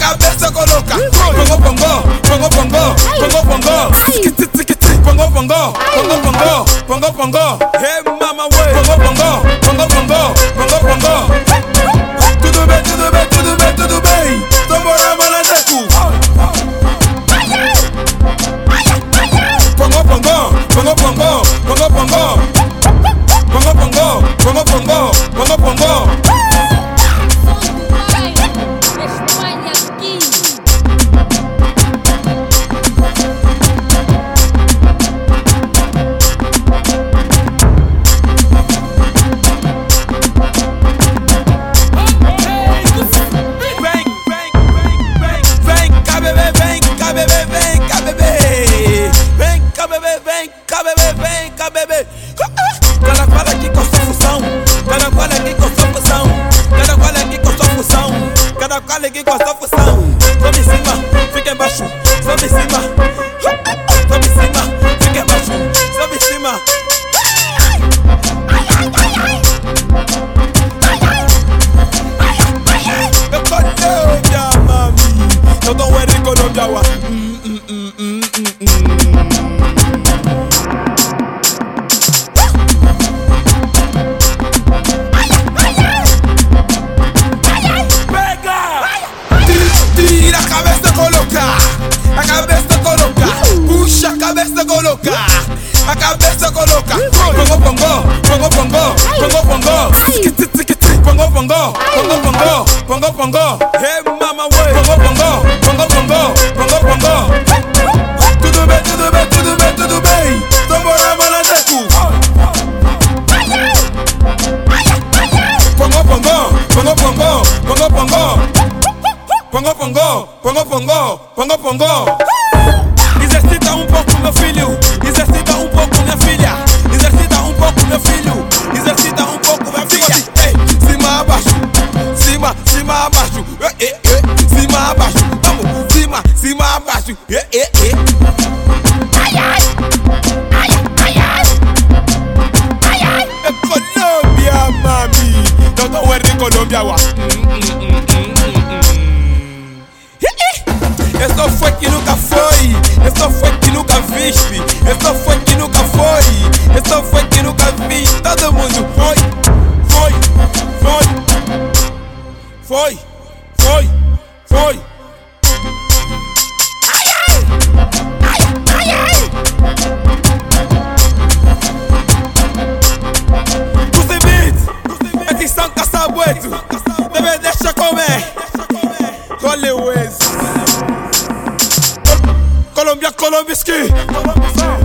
cabeça coloca. Pongo, pongo, pongo, pongo, pongo, pongo. Pongo, pongo, pongo, pongo, pongo, pongo. Hey mama way. Pongo, pongo, pongo, pongo, pongo, pongo. Tudo bem, tudo bem, tudo bem, tudo bem. Tambora maladeku. Pongo, pongo, pongo, pongo, pongo, pongo. Pongo, pongo, pongo, pongo, pongo, pongo. Cada qual aqui com sua função, cada qual aqui com sua função, cada qual aqui com sua função, cada qual aqui com sua função. Sobe em cima, fica embaixo, sobe em cima, sobe em cima, fica embaixo, sobe em cima. Eu Colômbia, mami, eu tô em Colômbia, wa. A cabeça coloca, puxa a cabeça coloca, a cabeça coloca. Pongo, pongo, pongo, pongo, pongo, pongo. Pongo, pongo, pongo, pongo, pongo, pongo. Hey mama way. Pongo, pongo, pongo, pongo, pongo, pongo. Tudo bem, tudo bem, tudo bem, tudo bem. Tambora maladeku. Pongo, pongo, pongo, pongo, pongo, pongo. Pongo, pongo, pongo, pongo, pongo, pongo. Exercita um pouco meu filho, exercita um pouco minha filha, exercita um pouco meu filho, exercita um pouco minha filha. Ei, cima abaixo, cima, cima abaixo, cima abaixo, vamos, cima, cima abaixo, Ai ai, ai ai ai, ai ai. É Colômbia, mami, não tô em Colômbia, wa. Eu sou foi que nunca foi, eu sou foi que nunca viste, eu sou foi que nunca foi, eu sou foi que nunca vi. Todo mundo foi, foi, foi, foi, foi, foi. Ai ai, ai ai ai. Cusem beats, edição caçabueto, deve deixar comer. Colhe o ex. Colombia, Colombiski.